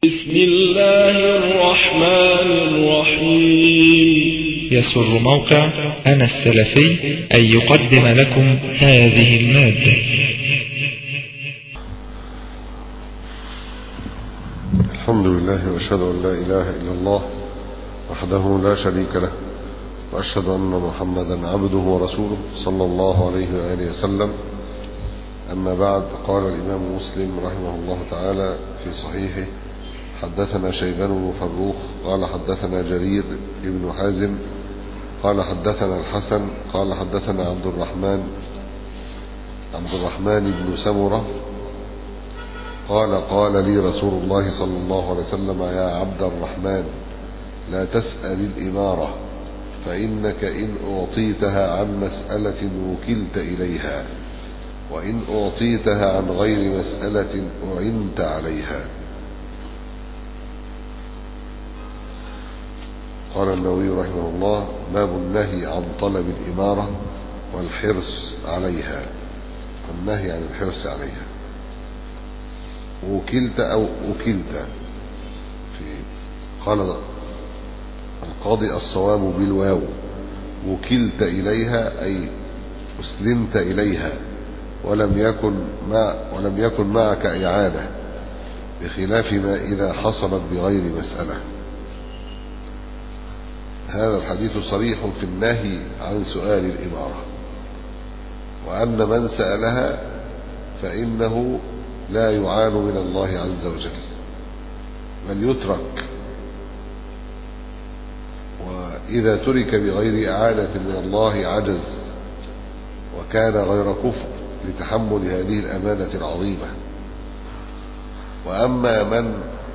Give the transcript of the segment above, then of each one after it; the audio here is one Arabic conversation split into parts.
بسم الله الرحمن الرحيم. يسر موقع أنا السلفي أن يقدم لكم هذه المادة. الحمد لله وأشهد أن لا إله إلا الله وحده لا شريك له، وأشهد أن محمدا عبده ورسوله صلى الله عليه وآله وسلم. أما بعد، قال الإمام مسلم رحمه الله تعالى في صحيحه: حدثنا شيبان بن فروخ قال حدثنا جرير بن حازم قال حدثنا الحسن قال حدثنا عبد الرحمن بن سمرة قال لي رسول الله صلى الله عليه وسلم: يا عبد الرحمن، لا تسأل الإمارة، فإنك إن أعطيتها عن مسألة وكلت إليها، وإن أعطيتها عن غير مسألة أعنت عليها. قال النووي رحمه الله: باب النهي عن طلب الإمارة والحرص عليها. النهي عن الحرص عليها. وكلت أو أكلت، قال القاضي: الصواب بالواو، وكلت إليها أي أسلمت إليها، ولم يكن معك إعانة، بخلاف ما إذا حصلت بغير مسألة. هذا الحديث صريح في النهي عن سؤال الإمارة، وأن من سألها فإنه لا يعان من الله عز وجل، بل يترك، وإذا ترك بغير إعانة من الله عجز وكان غير كفء لتحمل هذه الأمانة العظيمة. وأما من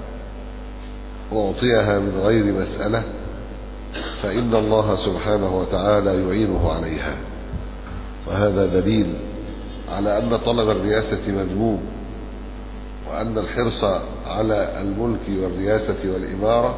أعطيها من غير مسألة فإن الله سبحانه وتعالى يعينه عليها، وهذا دليل على أن طلب الرياسة مذموم، وأن الحرص على الملك والرياسة والإمارة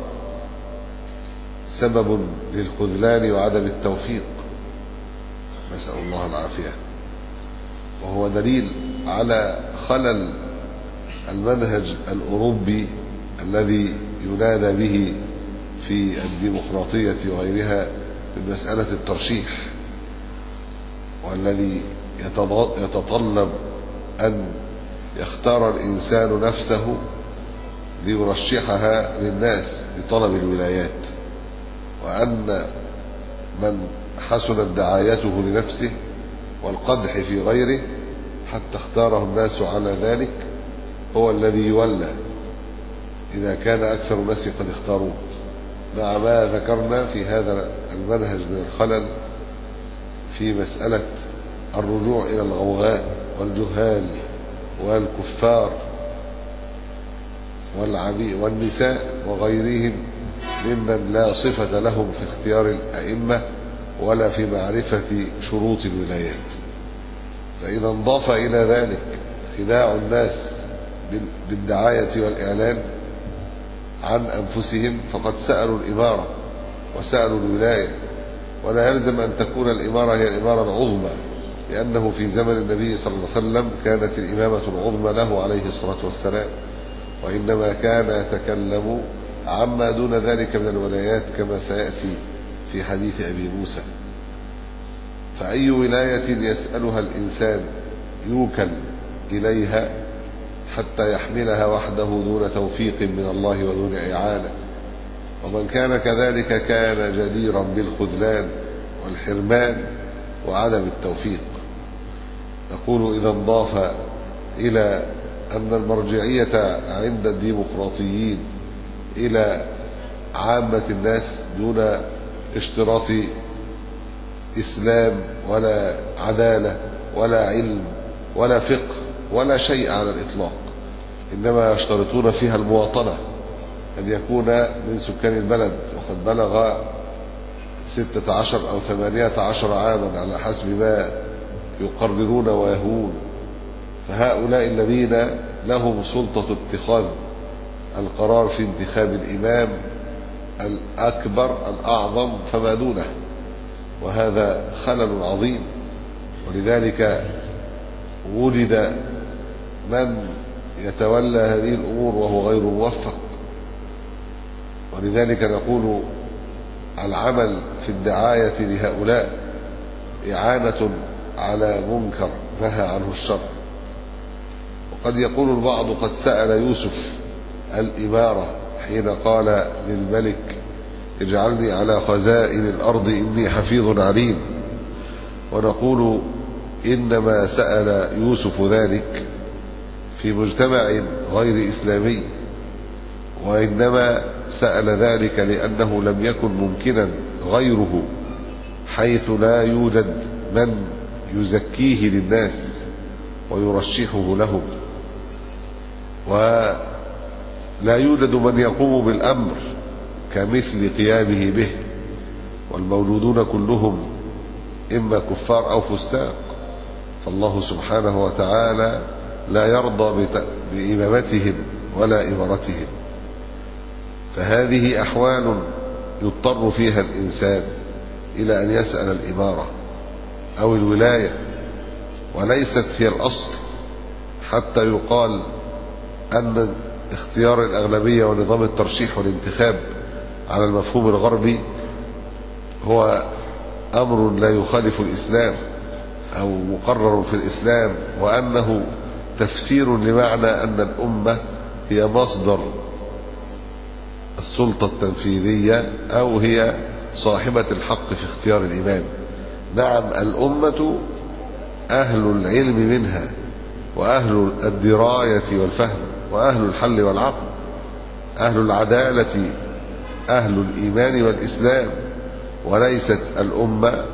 سبب للخذلان وعدم التوفيق، نسأل الله العافية. وهو دليل على خلل المنهج الأوروبي الذي ينادى به في الديمقراطية وغيرها في مسألة الترشيح، والذي يتطلب أن يختار الإنسان نفسه ليرشحها للناس لطلب الولايات، وأن من حسنت دعايته لنفسه والقدح في غيره حتى اختاره الناس على ذلك هو الذي يولى إذا كان أكثر الناس قد اختاروه، مع ما ذكرنا في هذا المنهج من الخلل في مسألة الرجوع إلى الغوغاء والجهال والكفار والنساء وغيرهم ممن لا صفة لهم في اختيار الأئمة ولا في معرفة شروط الولايات. فإذا انضاف إلى ذلك خداع الناس بالدعاية والإعلان عن أنفسهم فقد سألوا الإمارة وسألوا الولاية، ولا يلزم أن تكون الإمارة هي الإمارة العظمى، لأنه في زمن النبي صلى الله عليه وسلم كانت الإمامة العظمى له عليه الصلاة والسلام، وإنما كان يتكلم عما دون ذلك من الولايات كما سيأتي في حديث أبي موسى. فأي ولاية يسألها الإنسان يوكل إليها حتى يحملها وحده دون توفيق من الله ودون إعانة، ومن كان كذلك كان جديرا بالخذلان والحرمان وعدم التوفيق. نقول: إذا انضاف إلى أن المرجعية عند الديمقراطيين إلى عامة الناس دون اشتراط إسلام ولا عدالة ولا علم ولا فقه ولا شيء على الإطلاق، إنما يشترطون فيها المواطنة، أن يكون من سكان البلد وقد بلغ 16 أو 18 عاما على حسب ما يقررون ويهون. فهؤلاء الذين لهم سلطة اتخاذ القرار في انتخاب الإمام الأكبر الأعظم فما دونه، وهذا خلل عظيم. ولذلك وجد من يتولى هذه الأمور وهو غير موفق، ولذلك نقول العمل في الدعاية لهؤلاء إعانة على منكر نهى عنه الشرع. وقد يقول البعض قد سأل يوسف الإمارة حين قال للملك اجعلني على خزائن الأرض إني حفيظ عليم، ونقول إنما سأل يوسف ذلك في مجتمع غير إسلامي، وإنما سأل ذلك لأنه لم يكن ممكنا غيره، حيث لا يوجد من يزكيه للناس ويرشحه لهم، ولا يوجد من يقوم بالأمر كمثل قيامه به، والموجودون كلهم إما كفار أو فساق، فالله سبحانه وتعالى لا يرضى بإمامتهم ولا إمارتهم. فهذه أحوال يضطر فيها الإنسان إلى أن يسأل الإمارة أو الولاية، وليست هي الأصل، حتى يقال أن اختيار الأغلبية ونظام الترشيح والانتخاب على المفهوم الغربي هو أمر لا يخالف الإسلام أو مقرر في الإسلام، وأنه تفسير لمعنى أن الأمة هي مصدر السلطة التنفيذية أو هي صاحبة الحق في اختيار الإمام. نعم، الأمة أهل العلم منها وأهل الدراية والفهم وأهل الحل والعقل، أهل العدالة، أهل الإيمان والإسلام، وليست الأمة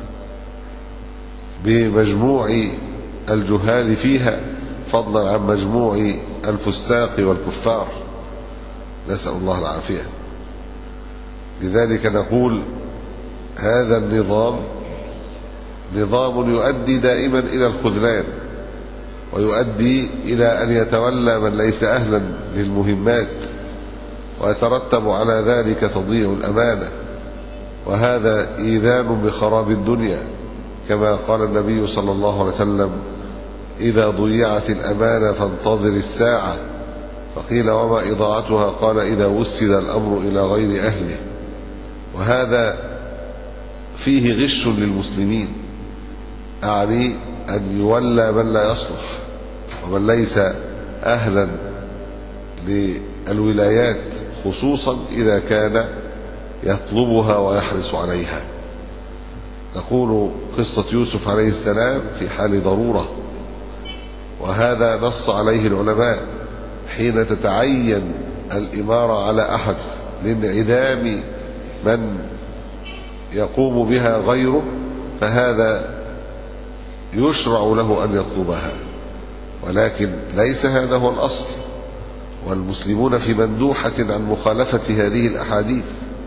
بمجموع الجهال فيها، فضلا عن مجموع الفساق والكفار، نسأل الله العافية. لذلك نقول هذا النظام نظام يؤدي دائما إلى الخذلان، ويؤدي إلى أن يتولى من ليس أهلا للمهمات، ويترتب على ذلك تضييع الأمانة، وهذا إيذان بخراب الدنيا، كما قال النبي صلى الله عليه وسلم إذا ضيعت الأمانة فانتظر الساعة، فقيل وما إضاعتها؟ قال إذا وسد الأمر إلى غير أهله. وهذا فيه غش للمسلمين، أعني أن يولى من لا يصلح ومن ليس أهلا للولايات، خصوصا إذا كان يطلبها ويحرص عليها. نقول قصة يوسف عليه السلام في حال ضرورة، وهذا نص عليه العلماء حين تتعين الإمارة على أحد لانعدام من يقوم بها غيره، فهذا يشرع له أن يطلبها، ولكن ليس هذا هو الأصل، والمسلمون في مندوحة عن مخالفة هذه الأحاديث،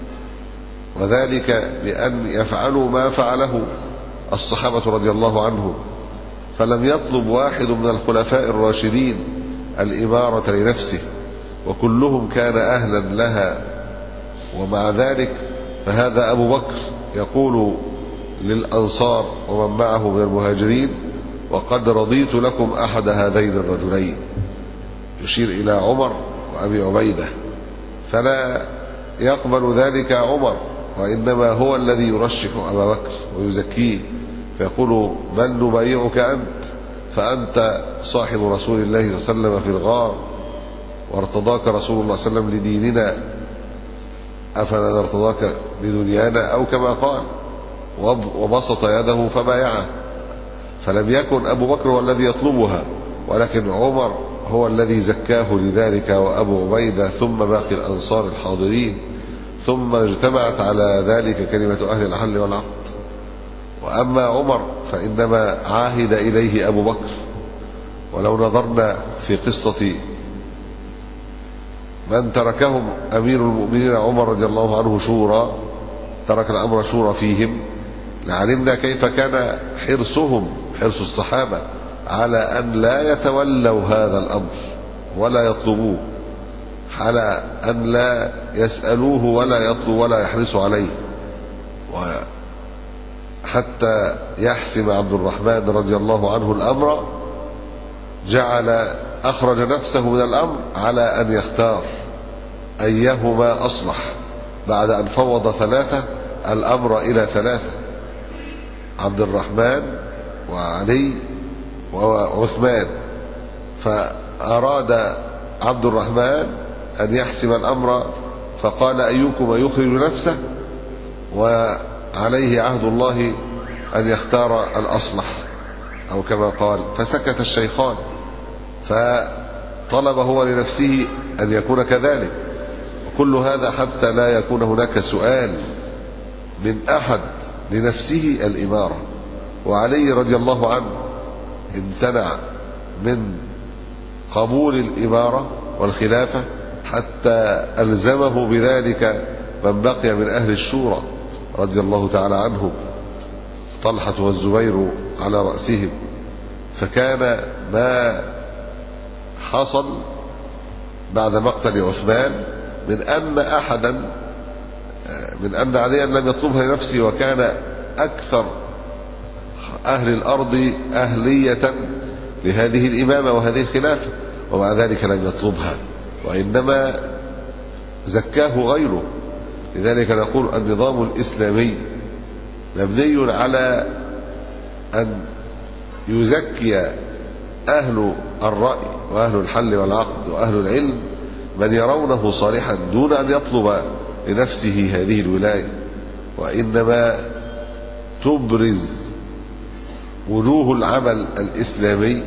وذلك بأن يفعلوا ما فعله الصحابة رضي الله عنهم، فلم يطلب واحد من الخلفاء الراشدين الإمارة لنفسه، وكلهم كان أهلا لها، ومع ذلك فهذا أبو بكر يقول للأنصار ومن معه من المهاجرين وقد رضيت لكم أحد هذين الرجلين، يشير إلى عمر وأبي عبيدة، فلا يقبل ذلك عمر، وإنما هو الذي يرشح أبا بكر ويزكيه، فيقول بل نبايعك أنت، فأنت صاحب رسول الله صلى الله عليه وسلم في الغار، وارتضاك رسول الله صلى الله عليه وسلم لديننا، أفلا نرتضاك لدنيانا، أو كما قال، وبسط يده فبايعه. فلم يكن أبو بكر هو الذي يطلبها، ولكن عمر هو الذي زكاه لذلك، وأبو عبيدة، ثم باقي الأنصار الحاضرين، ثم اجتمعت على ذلك كلمة أهل الحل والعقد. وأما عمر فإنما عاهد إليه أبو بكر. ولو نظرنا في قصة من تركهم أمير المؤمنين عمر رضي الله عنه شورى، ترك الأمر شورى فيهم، لعلمنا كيف كان حرصهم، حرص الصحابة على أن لا يتولوا هذا الأمر ولا يطلبوه، على أن لا يسألوه ولا يطلبوا ولا يحرصوا عليه، وحتى يحسم عبد الرحمن رضي الله عنه الأمر أخرج نفسه من الأمر على أن يختار أيهما أصلح بعد أن فوض ثلاثة الأمر إلى ثلاثة: عبد الرحمن وعلي وعثمان. فأراد عبد الرحمن أن يحسم الأمر فقال: أيكم يخرج نفسه؟ وعليه عهد الله أن يختار الأصلح، أو كما قال. فسكت الشيخان، فطلب هو لنفسه أن يكون كذلك. وكل هذا حتى لا يكون هناك سؤال من أحد لنفسه الإمارة. وعلي رضي الله عنه امتنع من قبول الإمارة والخلافة حتى ألزمه بذلك من بقي من أهل الشورى رضي الله تعالى عنهم، طلحة والزبير على رأسهم. فكان ما حصل بعد مقتل عثمان من أن عليا لم يطلبها لنفسه، وكان أكثر أهل الأرض أهلية لهذه الإمامة وهذه الخلافة، ومع ذلك لم يطلبها، وإنما زكاه غيره. لذلك نقول النظام الإسلامي مبني على أن يزكي أهل الرأي وأهل الحل والعقد وأهل العلم من يرونه صالحا دون أن يطلب لنفسه هذه الولاية، وإنما تبرز وجوه العمل الإسلامي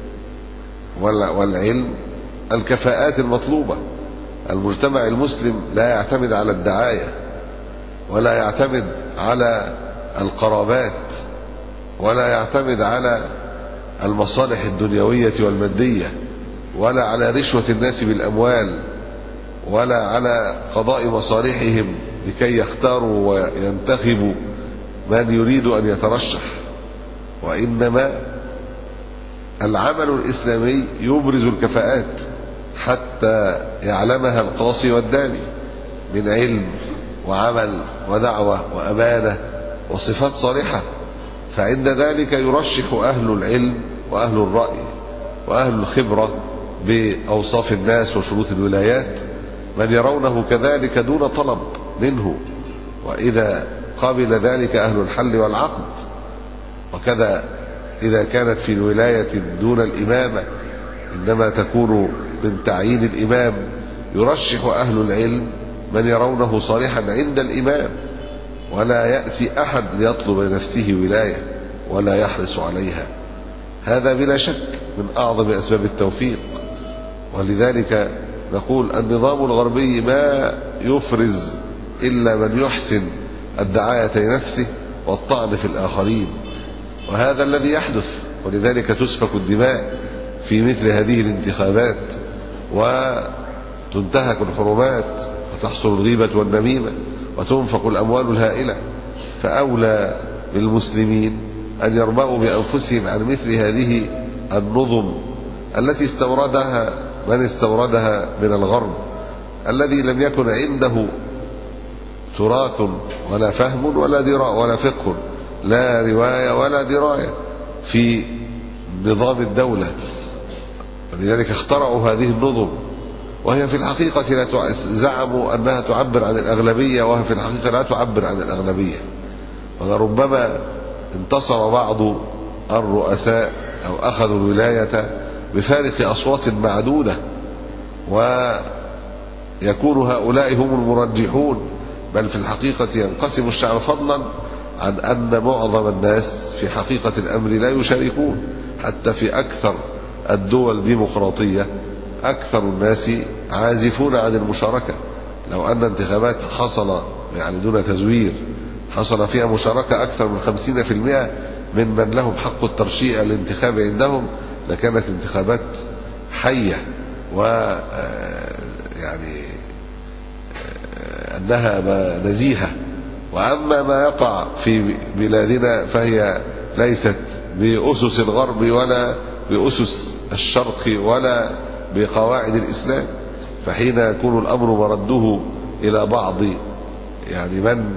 والعلم الكفاءات المطلوبة. المجتمع المسلم لا يعتمد على الدعاية، ولا يعتمد على القرابات، ولا يعتمد على المصالح الدنيوية والمادية، ولا على رشوة الناس بالأموال، ولا على قضاء مصالحهم لكي يختاروا وينتخبوا من يريد أن يترشح. وإنما العمل الإسلامي يبرز الكفاءات حتى يعلمها القاصي والداني من علم وعمل ودعوة وأمانة وصفات صالحة. فعند ذلك يرشح أهل العلم وأهل الرأي وأهل الخبرة بأوصاف الناس وشروط الولايات من يرونه كذلك دون طلب منه، وإذا قبل ذلك أهل الحل والعقد. وكذا إذا كانت في الولاية دون الإمامة إنما تكون من تعيين الإمام، يرشح أهل العلم من يرونه صالحا عند الإمام، ولا يأتي أحد ليطلب لنفسه ولاية ولا يحرص عليها. هذا بلا شك من أعظم أسباب التوفيق. ولذلك نقول النظام الغربي ما يفرز إلا من يحسن الدعاية لنفسه والطعن في الآخرين، وهذا الذي يحدث. ولذلك تسفك الدماء في مثل هذه الانتخابات، وتنتهك الحرمات، وتحصل الغيبة والنميمة، وتنفق الأموال الهائلة. فأولى بالمسلمين أن يربأوا بأنفسهم عن مثل هذه النظم التي استوردها من استوردها من الغرب، الذي لم يكن عنده تراث ولا فهم ولا فقه، لا رواية ولا دراية في نظام الدولة. ولذلك اخترعوا هذه النظم، وهي في الحقيقة زعموا أنها تعبر عن الأغلبية، وهي في الحقيقة لا تعبر عن الأغلبية. وربما انتصر بعض الرؤساء أو أخذوا الولاية بفارق أصوات معدودة، ويكون هؤلاء هم المرجحون، بل في الحقيقة ينقسم الشعب، فضلا عن أن معظم الناس في حقيقة الأمر لا يشاركون. حتى في أكثر الدول الديمقراطية أكثر الناس عازفون عن المشاركة. لو أن انتخابات حصل يعني دون تزوير حصل فيها مشاركة أكثر من 50% من لهم حق الترشيح الانتخاب عندهم، لكانت انتخابات حية يعني أنها نزيهة. وأما ما يقع في بلادنا فهي ليست بأسس الغرب ولا بأسس الشرق ولا بقواعد الإسلام. فحين يكون الأمر مرده إلى بعض يعني من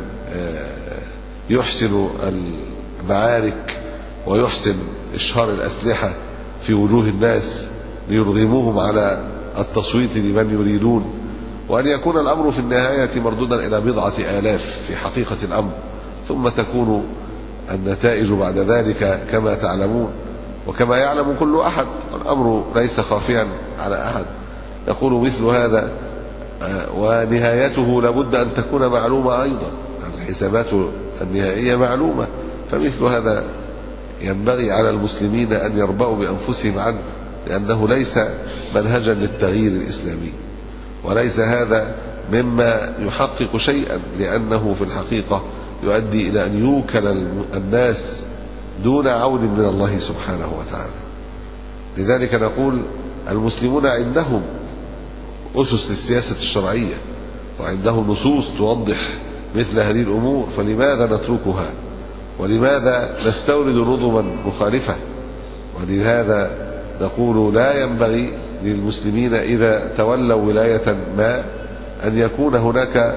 يحسن المعارك ويحسن إشهار الأسلحة في وجوه الناس ليرغموهم على التصويت لمن يريدون، وأن يكون الأمر في النهاية مردودا إلى 10,000 في حقيقة الأمر، ثم تكون النتائج بعد ذلك كما تعلمون وكما يعلم كل أحد، الأمر ليس خافيا على أحد. يقول مثل هذا ونهايته لابد أن تكون معلومة أيضا، الحسابات النهائية معلومة، فمثل هذا ينبغي على المسلمين أن يربأوا بأنفسهم عنه، لأنه ليس منهجا للتغيير الإسلامي، وليس هذا مما يحقق شيئا، لأنه في الحقيقة يؤدي إلى أن يوكل الناس دون عون من الله سبحانه وتعالى. لذلك نقول المسلمون عندهم أسس للسياسة الشرعية، وعندهم نصوص توضح مثل هذه الأمور، فلماذا نتركها؟ ولماذا نستورد نظما مخالفة؟ ولهذا نقول لا ينبغي للمسلمين إذا تولوا ولاية ما أن يكون هناك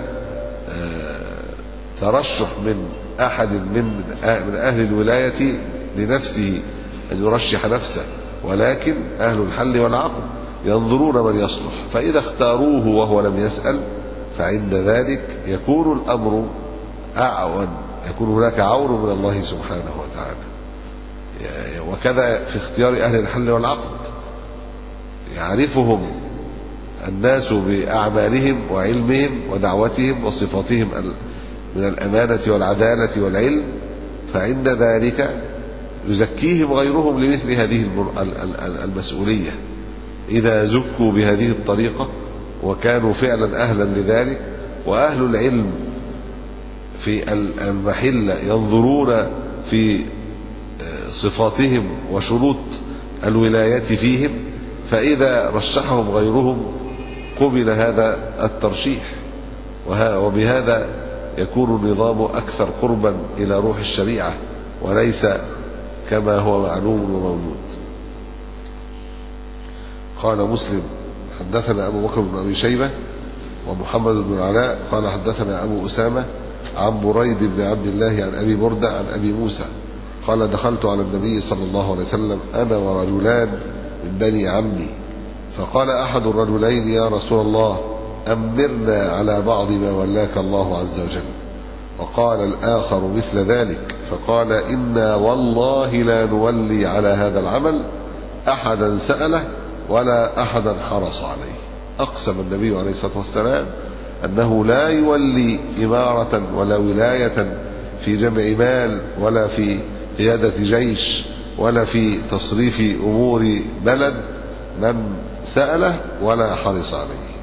ترشح من أحد من أهل الولاية لنفسه أن يرشح نفسه، ولكن أهل الحل والعقد ينظرون من يصلح، فإذا اختاروه وهو لم يسأل فعند ذلك يكون الأمر أعون، يكون هناك عون من الله سبحانه وتعالى. وكذا في اختيار أهل الحل والعقد، يعرفهم الناس بأعمالهم وعلمهم ودعوتهم وصفاتهم من الأمانة والعدالة والعلم، فعند ذلك يزكيهم غيرهم لمثل هذه المسؤولية إذا زكوا بهذه الطريقة وكانوا فعلا أهلا لذلك. وأهل العلم في المحلة ينظرون في صفاتهم وشروط الولاية فيهم، فإذا رشحهم غيرهم قبل هذا الترشيح، وبهذا يكون النظام أكثر قربا إلى روح الشريعة وليس كما هو معلوم وموجود. قال مسلم حدثنا أبو بكر بن أبي شيبة ومحمد بن العلاء قال حدثنا أبو أسامة عن بريد بن عبد الله عن أبي بردة عن أبي موسى قال دخلت على النبي صلى الله عليه وسلم أنا ورجلان من بني عمي، فقال أحد الرجلين يا رسول الله أمرنا على بعض ما ولاك الله عز وجل، وقال الآخر مثل ذلك، فقال إنا والله لا نولي على هذا العمل أحدا سأله ولا أحدا حرص عليه. أقسم النبي عليه الصلاة والسلام أنه لا يولي إمارة ولا ولاية في جمع مال ولا في قيادة جيش ولا في تصريف أمور بلد من سأله ولا حرص عليه.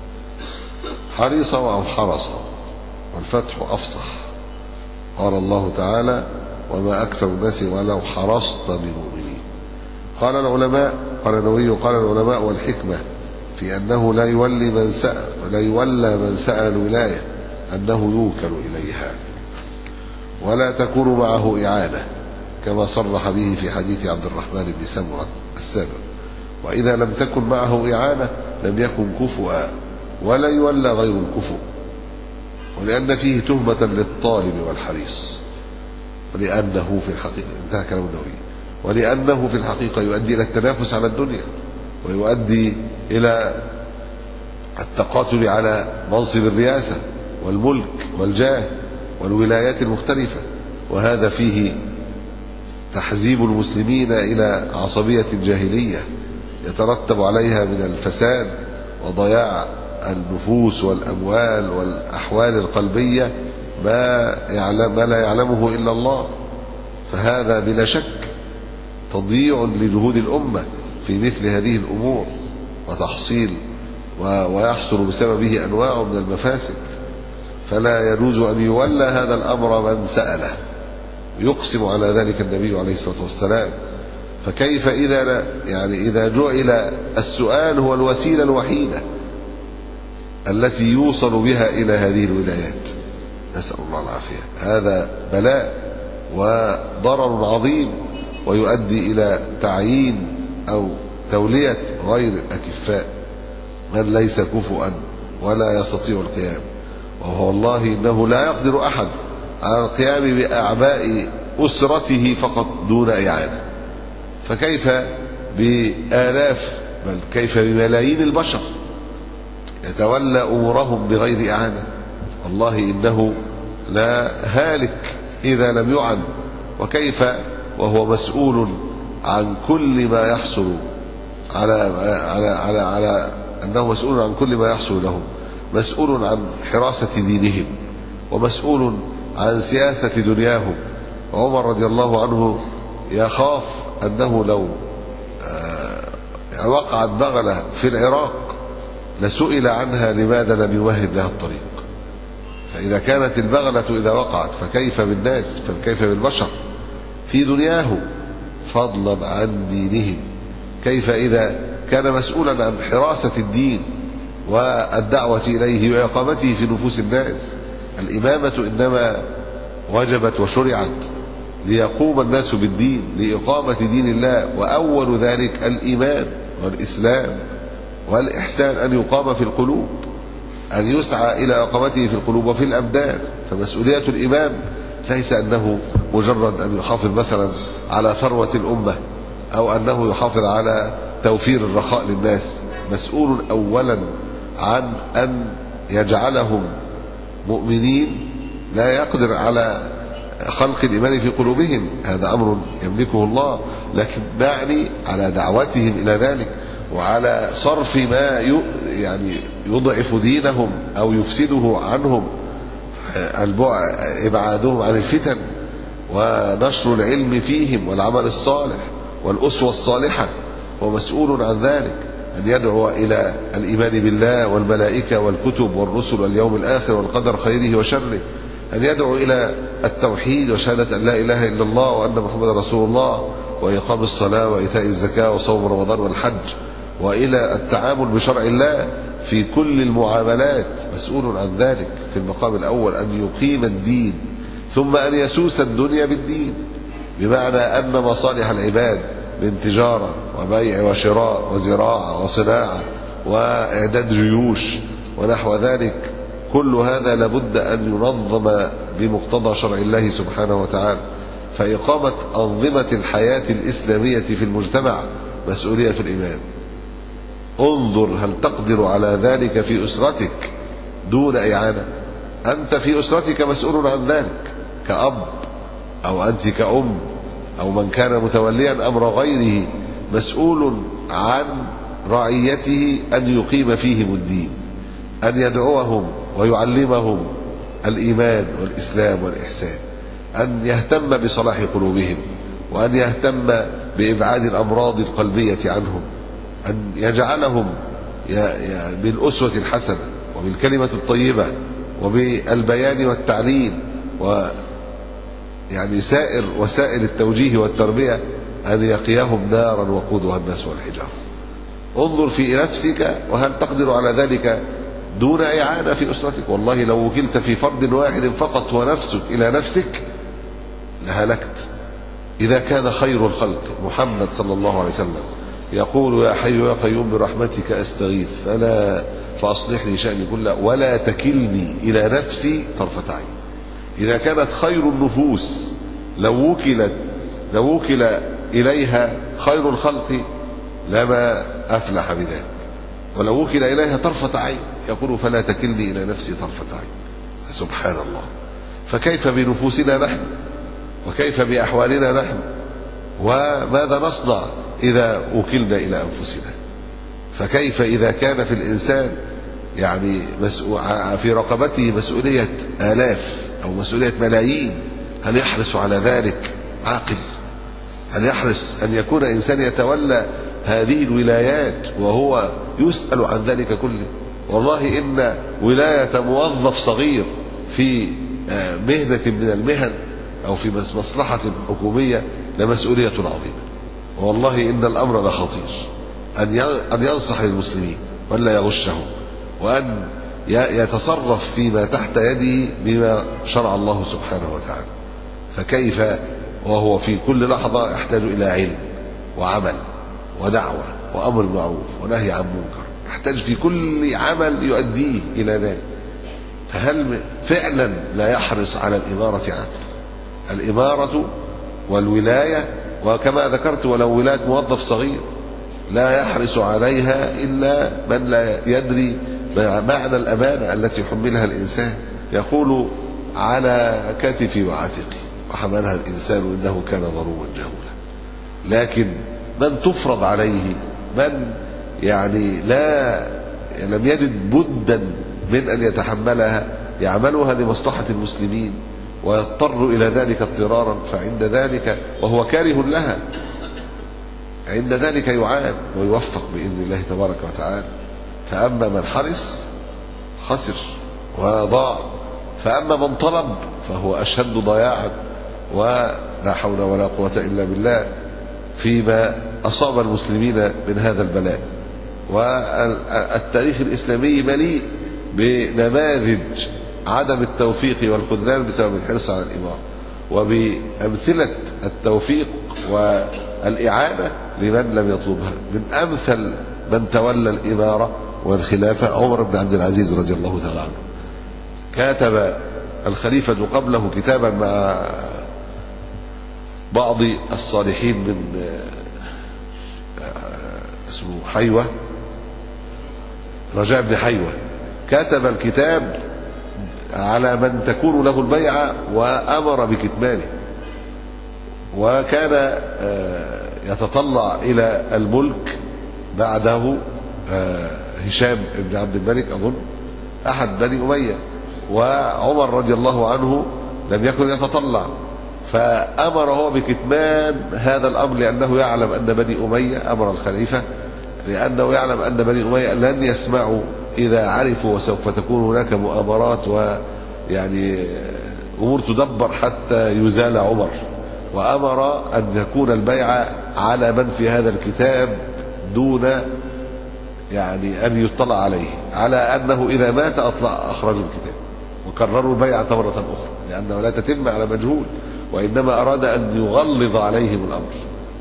حرص أو حرص والفتح أفصح. قال الله تعالى وما أكثر الناس ولو حرصت بمؤمنين. قال العلماء قال النووي قال العلماء والحكمة في أنه لا يولى من سأل الولاية أنه يوكل إليها ولا تكون معه إعانة كما صرح به في حديث عبد الرحمن بن سمرة السابق، وإذا لم تكن معه إعانة لم يكن كفؤا ولا يولى غير الكفؤ، ولأن فيه تهمة للطالب والحريص، ولأنه في الحقيقة انتهى كلام النووي، ولأنه في الحقيقة يؤدي إلى التنافس على الدنيا ويؤدي إلى التقاتل على منصب الرئاسة والملك والجاه والولايات المختلفة، وهذا فيه تحزيب المسلمين إلى عصبية جاهلية يترتب عليها من الفساد وضياع النفوس والأموال والأحوال القلبية ما لا يعلمه إلا الله. فهذا بلا شك تضييع لجهود الأمة في مثل هذه الأمور وتحصيل ويحصل بسببه أنواع من المفاسد، فلا يجوز أن يولى هذا الأمر من سأله. يقسم على ذلك النبي عليه الصلاة والسلام، فكيف إذا جعل السؤال هو الوسيلة الوحيدة التي يوصل بها إلى هذه الولايات؟ نسأل الله العافية. هذا بلاء وضرر عظيم ويؤدي إلى تعيين أو تولية غير الأكفاء من ليس كفؤا ولا يستطيع القيام. وهو والله إنه لا يقدر أحد على القيام بأعباء أسرته فقط دون إعانة، فكيف بآلاف بل كيف بملايين البشر يتولى أمورهم بغير إعانة. والله إنه لا هالك إذا لم يعن، وكيف وهو مسؤول عن كل ما يحصل على أنه مسؤول عن كل ما يحصل لهم، مسؤول عن حراسة دينهم، ومسؤول عن سياسة دنياهم. عمر رضي الله عنه يخاف أنه لو وقعت بغلة في العراق لسئل عنها لماذا لم يمهد لها الطريق. فإذا كانت البغلة إذا وقعت فكيف بالناس، فكيف بالبشر في دنياهم فضلا عن دينهم؟ كيف إذا كان مسؤولا عن حراسة الدين والدعوة إليه وإقامته في نفوس الناس؟ الإمامة إنما وجبت وشرعت ليقوم الناس بالدين، لإقامة دين الله، وأول ذلك الإيمان والإسلام والإحسان أن يقام في القلوب، أن يسعى إلى إقامته في القلوب وفي الأبدان. فمسؤولية الإمام ليس أنه مجرد أن يحافظ مثلا على ثروة الأمة أو أنه يحافظ على توفير الرخاء للناس، مسؤول أولا عن أن يجعلهم مؤمنين لا يقدر على خلق الإيمان في قلوبهم، هذا أمر يملكه الله، لكن نعني على دعوتهم إلى ذلك، وعلى صرف ما يعني يضعف دينهم أو يفسده عنهم، إبعادهم عن الفتن ونشر العلم فيهم والعمل الصالح والأسوة الصالحة. ومسؤول عن ذلك أن يدعو إلى الإيمان بالله والملائكة والكتب والرسل واليوم الآخر والقدر خيره وشره، أن يدعو إلى التوحيد وشهادة أن لا إله إلا الله وأن محمد رسول الله، وإقام الصلاة وإيتاء الزكاة وصوم رمضان والحج، وإلى التعامل بشرع الله في كل المعاملات. مسؤول عن ذلك في المقام الأول، أن يقيم الدين ثم أن يسوس الدنيا بالدين، بمعنى أن مصالح العباد من تجارة وبيع وشراء وزراعة وصناعة وإعداد جيوش ونحو ذلك، كل هذا لابد أن ينظم بمقتضى شرع الله سبحانه وتعالى. فإقامة أنظمة الحياة الإسلامية في المجتمع مسؤولية الإمام. انظر هل تقدر على ذلك في أسرتك دون إعانة؟ أنت في أسرتك مسؤول عن ذلك كأب، أو أنت كأم، أو من كان متوليا أمر غيره مسؤول عن رعيته أن يقيم فيهم الدين، أن يدعوهم ويعلمهم الإيمان والإسلام والإحسان، أن يهتم بصلاح قلوبهم، وأن يهتم بإبعاد الأمراض القلبية عنهم، أن يجعلهم بالأسوة الحسنة وبالكلمة الطيبة وبالبيان والتعليم، ويعني سائر وسائل التوجيه والتربية، أن يقيهم نارا وقودها الناس والحجارة. انظر في نفسك وهل تقدر على ذلك دون إعانة في أسرتك. والله لو وكلت في فرد واحد فقط ونفسك إلى نفسك لهلكت. إذا كان خير الخلق محمد صلى الله عليه وسلم يقول يا حي يا قيوم برحمتك أستغيث فأصلح لي شأني كله ولا تكلني إلى نفسي طرفة عين. إذا كانت خير النفوس لو وكل إليها خير الخلق لما أفلح بذلك، ولو وكل إليها طرفة عين يقول فلا تكلني إلى نفسي طرفة عين. سبحان الله. فكيف بنفوسنا نحن، وكيف بأحوالنا نحن، وماذا نصنع إذا وكلنا إلى أنفسنا؟ فكيف إذا كان في الإنسان يعني في رقبته مسؤولية آلاف أو مسؤولية ملايين، هل يحرص على ذلك عاقل؟ هل يحرص أن يكون إنسان يتولى هذه الولايات وهو يسأل عن ذلك كله؟ والله إن ولاية موظف صغير في مهنة من المهن أو في مصلحة حكومية لمسؤولية عظيمة. والله إن الأمر لخطير، أن ينصح للمسلمين ولا يغشهم، وأن يتصرف فيما تحت يده بما شرع الله سبحانه وتعالى. فكيف وهو في كل لحظة يحتاج إلى علم وعمل ودعوة وأمر بالمعروف ونهي عن منكر، يحتاج في كل عمل يؤديه إلى ذلك. فهل فعلا لا يحرص على الإمارة عنه؟ الإمارة والولاية، وكما ذكرت ولو ولاية موظف صغير لا يحرص عليها إلا من لا يدري معنى الأمانة التي حملها الإنسان. يقول على كتفي وعاتقي وحملها الإنسان إنه كان ظلوما جهولا. لكن من تفرض عليه، من يعني لم يجد بدا من أن يتحملها، يعملها لمصلحة المسلمين ويضطر إلى ذلك اضطرارا، فعند ذلك وهو كاره لها، عند ذلك يعان ويوفق بإذن الله تبارك وتعالى. فأما من حرص خسر وضاع، فأما من طلب فهو أشد ضياعا، ولا حول ولا قوة إلا بالله فيما أصاب المسلمين من هذا البلاء. والتاريخ الإسلامي مليء بنماذج عدم التوفيق والخذلان بسبب الحرص على الإمارة، وبأمثلة التوفيق والإعانة لمن لم يطلبها. من أمثل من تولى الإمارة والخلافة عمر بن عبد العزيز رضي الله تعالى عنه. كاتب الخليفة قبله كتابا مع بعض الصالحين من اسمه حيوة، رجاء بن حيوة، كتب الكتاب على من تكون له البيعة وأمر بكتمانه، وكان يتطلع إلى الملك بعده هشام بن عبد الملك أظن أحد بني أمية، وعمر رضي الله عنه لم يكن يتطلع، فأمر هو بكتمان هذا الأمر لأنه يعلم أن بني أمية، أمر الخليفة لأنه يعلم أن بني أمية لن يسمعوا إذا عرفوا، وسوف تكون هناك مؤامرات ويعني أمور تدبر حتى يزال عمر. وأمر أن يكون البيعة على من في هذا الكتاب دون يعني أن يطلع عليه، على أنه إذا مات أخرجوا الكتاب وكرروا البيعة مرة أخرى، لأنه لا تتم على مجهول، وإنما أراد أن يغلظ عليهم الأمر.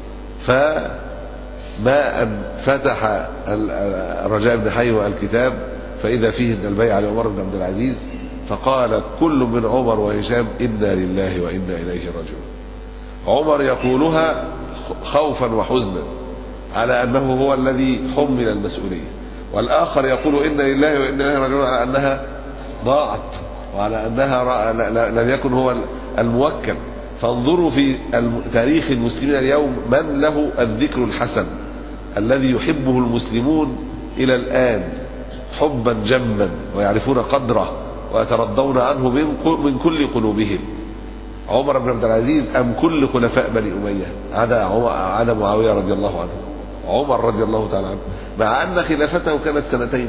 فما أن فتح الرجاء بن حيوة الكتاب فإذا فيه من البيعة لعمر بن عبد العزيز، فقال كل من عمر وهشام إنا لله وإنا إليه راجعون. عمر يقولها خوفا وحزنا على أنه هو الذي حمل المسؤولية، والآخر يقول إنا لله وإنا إليه راجعون على أنها ضاعت وعلى أنها لم يكن هو الموكل. فانظروا في تاريخ المسلمين اليوم من له الذكر الحسن الذي يحبه المسلمون إلى الآن حبا جما، ويعرفون قدره ويترضون عنه من كل قلوبهم. عمر بن عبد العزيز أم كل خلفاء بني أمية عدا معاوية رضي الله عنه؟ عمر رضي الله تعالى عنه، مع أن خلافته كانت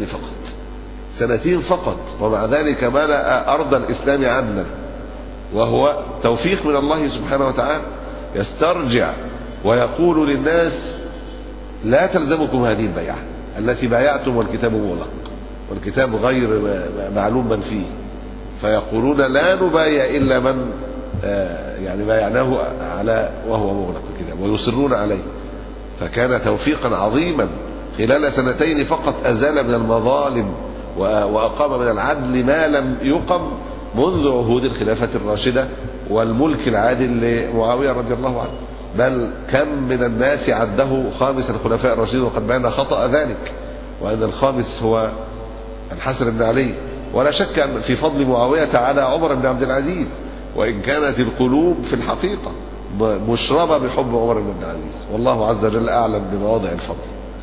سنتين فقط، ومع ذلك ملأ أرض الإسلام عدلا، وهو توفيق من الله سبحانه وتعالى. يسترجع ويقول للناس لا تلزمكم هذه البيعة التي بايعتم والكتاب مغلق والكتاب غير معلوم من فيه، فيقولون لا نبايع إلا من يعني بايعناه على وهو مغلق الكتاب، ويصرون عليه. فكان توفيقا عظيما، خلال سنتين فقط أزال من المظالم وأقام من العدل ما لم يقم منذ عهود الخلافة الراشدة والملك العادل لمعاوية رضي الله عنه. بل كم من الناس عده خامس الخلفاء الراشدين، وقد بان خطأ ذلك، وأن الخامس هو الحسن بن علي. ولا شك أن في فضل معاوية على عمر بن عبد العزيز، وإن كانت القلوب في الحقيقة مشربة بحب عمر بن عبد العزيز، والله عز وجل أعلم بمواضع الفضل.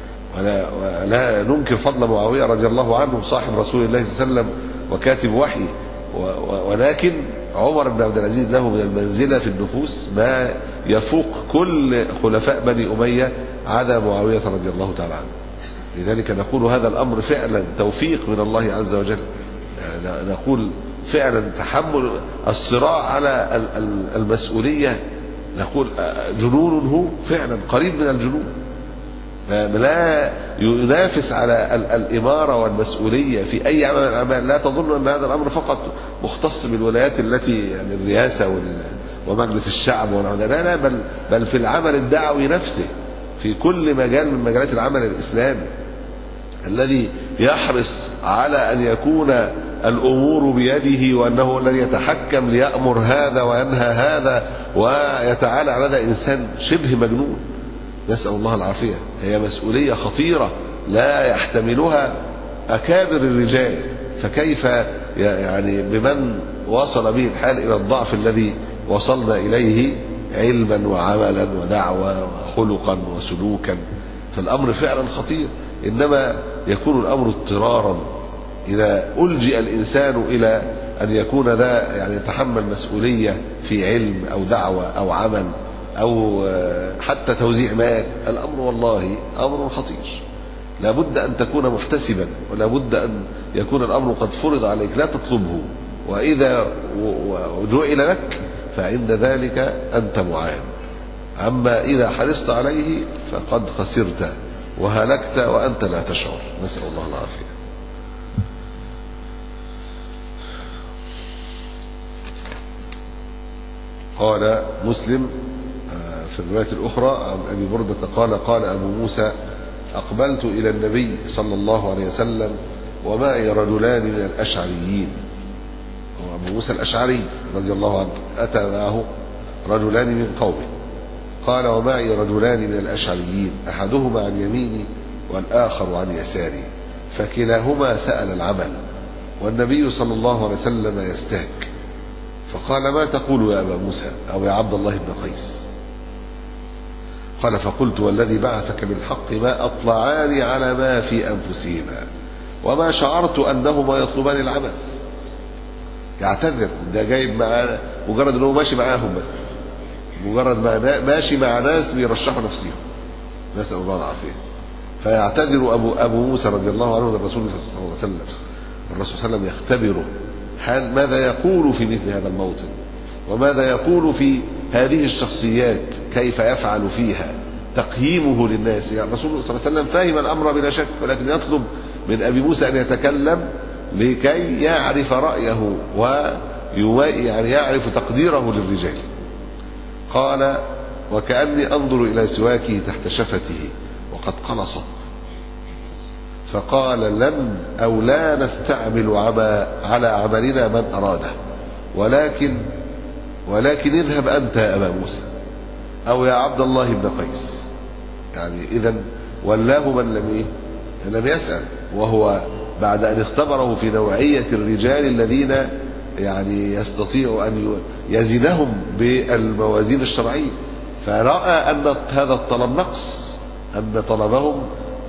ولا ننكر فضل معاوية رضي الله عنه صاحب رسول الله صلى الله عليه وسلم وكاتب وحي، ولكن عمر بن عبد العزيز له من المنزلة في النفوس ما يفوق كل خلفاء بني أمية عدا معاوية رضي الله تعالى عنه. لذلك نقول هذا الأمر فعلا توفيق من الله عز وجل. نقول فعلا تحمل الصراع على المسؤولية، نقول جنون، هو فعلا قريب من الجنون، لا ينافس على الإمارة والمسؤولية في أي عمل من الأعمال. لا تظن أن هذا الأمر فقط مختص بالولايات التي يعني الرئاسة ومجلس الشعب لا، بل في العمل الدعوي نفسه، في كل مجال من مجالات العمل الإسلامي الذي يحرص على أن يكون الأمور بيده، وأنه الذي يتحكم ليأمر هذا وينهى هذا ويتعالى على هذا إنسان شبه مجنون، نسأل الله العافية. هي مسؤولية خطيرة لا يحتملها أكابر الرجال، فكيف يعني بمن وصل به الحال إلى الضعف الذي وصلنا إليه علما وعملا ودعوة وخلقا وسلوكا؟ فالأمر فعلا خطير. إنما يكون الأمر اضطرارا إذا ألجئ الإنسان إلى أن يكون ذا يعني يتحمل مسؤولية في علم أو دعوة أو عمل أو حتى توزيع مال. الأمر والله أمر خطير، لابد أن تكون محتسبا، ولابد أن يكون الأمر قد فرض عليك لا تطلبه، وإذا جعل لك فعند ذلك أنت معان. أما إذا حرصت عليه فقد خسرت وهلكت وأنت لا تشعر. نسأل الله العافية. قال مسلم في الرواية الأخرى عن أبي بردة قال قال أبو موسى: أقبلت إلى النبي صلى الله عليه وسلم ومعي رجلان من الأشعريين. أبو موسى الأشعري رضي الله عنه أتى معه رجلان من قومه. قال: ومعي رجلان من الأشعريين، أحدهما عن يميني والآخر عن يساري، فكلاهما سأل العمل، والنبي صلى الله عليه وسلم يستاك. فقال: ما تقول يا أبا موسى أو يا عبد الله بن قيس؟ قال: فقلت: والذي بعثك بالحق ما أطلعان على ما في أنفسهما وما شعرت أنهما يطلبان العمل. يعتذر، ده جايب معاه مجرد أنه ماشي معاهم، بس مجرد ما ماشي مع ناس بيرشحوا نفسهم، نسأل الله العافية. فيعتذر أبو موسى رضي الله عنه للرسول صلى الله عليه وسلم. الرسول صلى الله عليه وسلم يختبره حال ماذا يقول في مثل هذا الموطن، وماذا يقول في هذه الشخصيات، كيف يفعل فيها، تقييمه للناس. يعني الرسول صلى الله عليه وسلم فاهم الأمر بلا شك، ولكن يطلب من أبي موسى أن يتكلم لكي يعرف رأيه يعني يعرف تقديره للرجال. قال: وكأني أنظر إلى سواكه تحت شفته وقد قلصت، فقال: لن أو لا نستعمل على عملنا من أراده، ولكن اذهب أنت يا أبا موسى أو يا عبد الله بن قيس. يعني إذن ولاه من لم يسأل، وهو بعد أن اختبره في نوعية الرجال الذين يعني يستطيع أن يزنهم بالموازين الشرعية، فرأى أن هذا الطلب نقص، أن طلبهم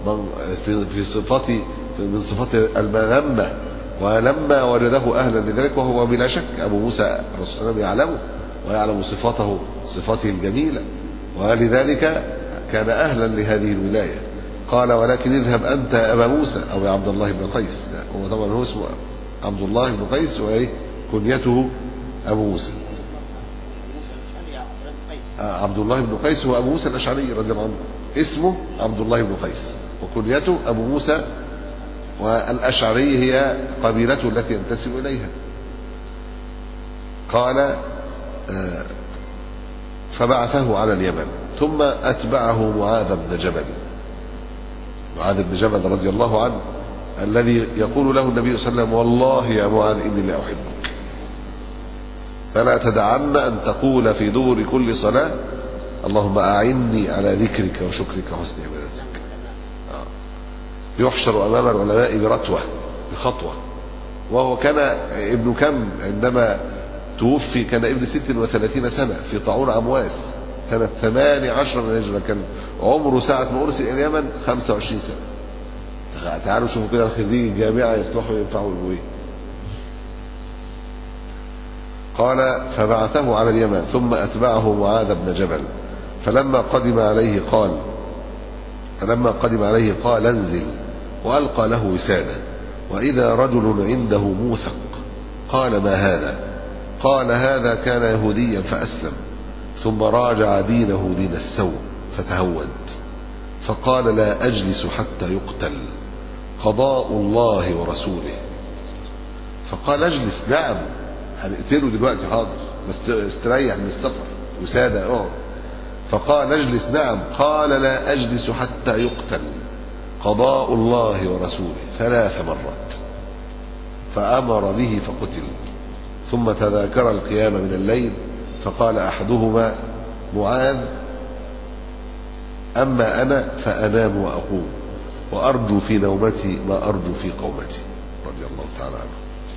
من صفات المذمة، ولما وجده أهلا لذلك، وهو بلا شك أبو موسى الرسول صلى الله عليه وسلم يعلمه ويعلم صفاته الجميلة، ولذلك كان أهلا لهذه الولاية. قال: ولكن اذهب أنت يا أبا موسى أو يا عبد الله بن قيس. هو طبعا هو اسمه عبد الله بن قيس وكنيته أبو موسى. عبد الله بن قيس هو أبو موسى الأشعري رضي الله عنه، اسمه عبد الله بن قيس وكنيته أبو موسى، والأشعري هي قبيلته التي ينتسب إليها. قال: فبعثه على اليمن، ثم أتبعه معاذ بن جبل رضي الله عنه، الذي يقول له النبي صلى الله عليه وسلم: والله يا معاذ إني لا أحبك، فلا تدعن أن تقول في دبر كل صلاة: اللهم أعني على ذكرك وشكرك وحسن عبادتك. يحشر أمام العلماء بخطوة، وهو كان ابن كم عندما توفي؟ كان ابن 36 سنة في طاعون عمواس، كانت 18 من الهجرة، كان عمره ساعة ما أرسل إلى اليمن 25 سنة. تعالوا شوفوا كده الخريج الجامعة يصلحوا ينفعوا الويه. قال: فبعثه على اليمن، ثم أتبعه معاذ بن جبل، فلما قدم عليه قال: انزل، وألقى له وسادة، وإذا رجل عنده موثق. قال: ما هذا؟ قال: هذا كان يهوديا فأسلم، ثم راجع دينه دين السوء فتهود، فقال: لا أجلس حتى يقتل، قضاء الله ورسوله. فقال: اجلس. نعم، هنقتله دلوقتي، حاضر، بس استريح من السفر، وسادة اقعد. فقال: اجلس. نعم. قال: لا أجلس حتى يقتل، قضاء الله ورسوله، 3 مرات، فأمر به فقتل. ثم تذاكر القيام من الليل، فقال أحدهما: معاذ، أما أنا فأنام وأقوم، وأرجو في نومتي ما أرجو في قومتي رضي الله تعالى عنه.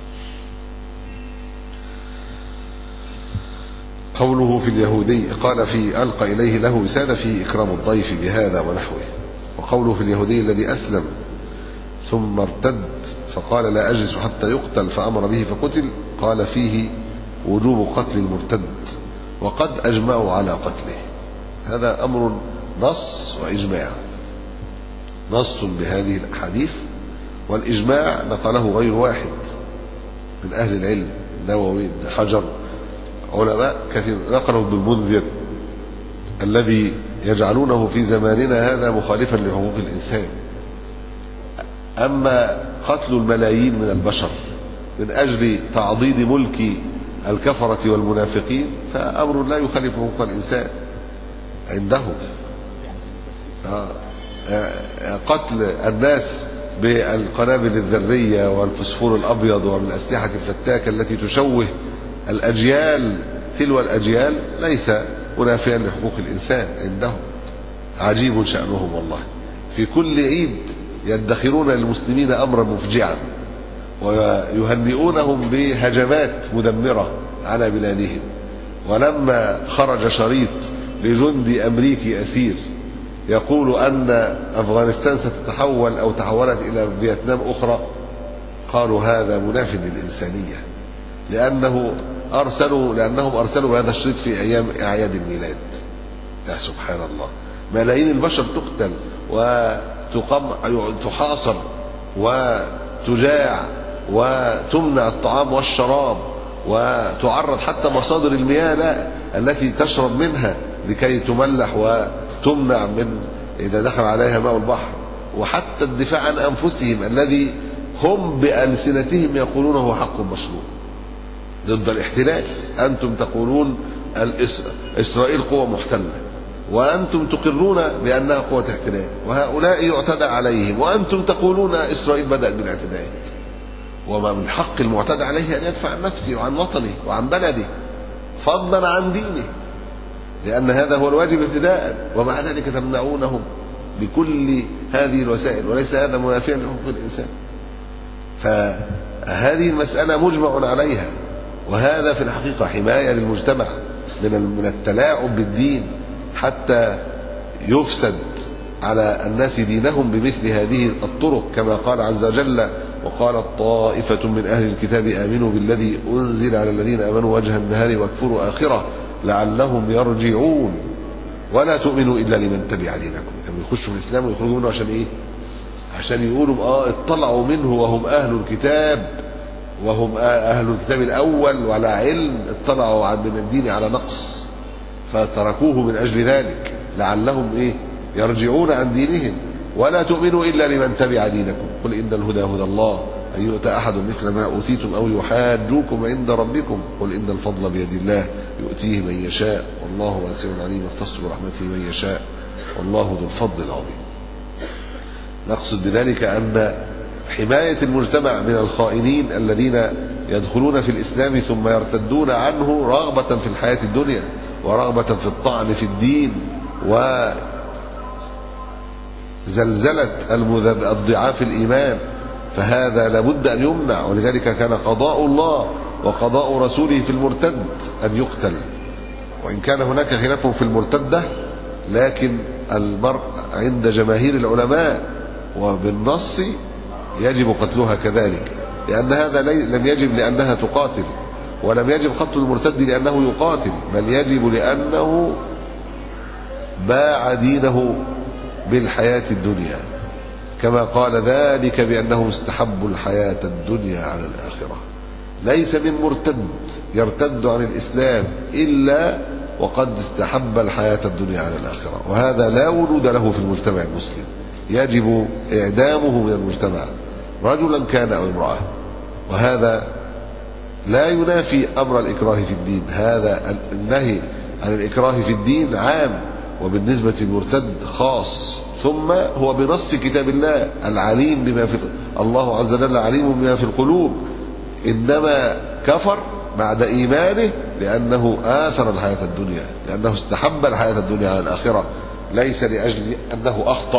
قوله في اليهودي قال في ألقى إليه له وسادة في إكرام الضيف بهذا ونحوه. وقوله في اليهودي الذي أسلم ثم ارتد فقال لا أجلس حتى يقتل فأمر به فقتل، قال فيه وجوب قتل المرتد وقد أجمعوا على قتله. هذا أمر نص وإجماع، نص بهذه الأحاديث والإجماع نقله غير واحد من أهل العلم، النووي، ابن حجر، علماء كثير، نقله ابن المنذر الذي يجعلونه في زماننا هذا مخالفا لحقوق الإنسان. أما قتل الملايين من البشر من أجل تعضيد ملك الكفرة والمنافقين فأمر لا يخالف حقوق الإنسان عندهم. قتل الناس بالقنابل الذرية والفسفور الأبيض وبالأسلحة الفتاكة التي تشوه الأجيال تلو الأجيال ليس منافيا لحقوق الإنسان عندهم. عجيب شأنهم والله. في كل عيد يدخرون للمسلمين أمرا مفجعا ويهنئونهم بهجمات مدمرة على بلادهم. ولما خرج شريط لجندي أمريكي أسير يقول أن أفغانستان ستتحول أو تحولت إلى فيتنام أخرى، قالوا هذا مناف للإنسانية، لأنهم أرسلوا بهذا الشريط في أيام أعياد الميلاد. يا سبحان الله، ملايين البشر تقتل وتحاصر وتجاع وتمنع الطعام والشراب وتعرض حتى مصادر المياه التي تشرب منها لكي تملح وتمنع من إذا دخل عليها ماء البحر، وحتى الدفاع عن أنفسهم الذي هم بألسنتهم يقولون هو حق مشروع ضد الاحتلال. أنتم تقولون إسرائيل قوة محتلة وأنتم تقرون بأنها قوة احتلال، وهؤلاء يعتدى عليهم وأنتم تقولون إسرائيل بدأت بالاعتداءات. وما من حق المعتدى عليه أن يدفع عن نفسه وعن وطنه وعن بلده فضلا عن دينه، لأن هذا هو الواجب ابتداء، ومع ذلك تمنعونهم بكل هذه الوسائل، وليس هذا منافيا لحقوق الإنسان. فهذه المسألة مجمع عليها، وهذا في الحقيقة حماية للمجتمع من التلاعب بالدين حتى يفسد على الناس دينهم بمثل هذه الطرق، كما قال عز وجل وقالت طائفة من أهل الكتاب آمنوا بالذي أنزل على الذين آمنوا وجه النهار واكفروا آخره لعلهم يرجعون ولا تؤمنوا إلا لمن تبع دينكم. كانوا يخشوا في الإسلام ويخرجوا منه عشان إيه؟ عشان يقولوا اطلعوا منه وهم أهل الكتاب، وهم أهل الكتاب الأول وعلى علم، اطلعوا من الدين على نقص فتركوه من أجل ذلك لعلهم يرجعون عن دينهم. ولا تؤمنوا إلا لمن تبع دينكم قل إن الهدى هدى الله أن يؤتى أحد مثل ما أوتيتم أو يحاجوكم عند ربكم قل إن الفضل بيد الله يؤتيه من يشاء والله واسع عليم يختص برحمته من يشاء والله ذو الفضل العظيم. نقصد بذلك أن حماية المجتمع من الخائنين الذين يدخلون في الإسلام ثم يرتدون عنه رغبة في الحياة الدنيا ورغبة في الطعن في الدين وزلزلة الضعاف الإيمان، فهذا لابد أن يمنع. ولذلك كان قضاء الله وقضاء رسوله في المرتد أن يقتل، وإن كان هناك خلاف في المرتدة لكن المرء عند جماهير العلماء وبالنص يجب قتلها كذلك، لأن هذا لم يجب لأنها تقاتل، ولم يجب قتل المرتد لأنه يقاتل، بل يجب لأنه باع دينه بالحياة الدنيا، كما قال ذلك بأنهم استحبوا الحياة الدنيا على الآخرة. ليس من مرتد يرتد عن الإسلام إلا وقد استحب الحياة الدنيا على الآخرة، وهذا لا وجود له في المجتمع المسلم، يجب إعدامه من المجتمع رجلا كان أو امرأة. وهذا لا ينافي أمر الإكراه في الدين، هذا النهي عن الإكراه في الدين عام وبالنسبة للمرتد خاص، ثم هو بنص كتاب الله العليم بما في الله عز وجل عليم بما في القلوب، إنما كفر بعد إيمانه لأنه آثر الحياة الدنيا، لأنه استحب الحياة الدنيا على الآخرة، ليس لأجل أنه أخطأ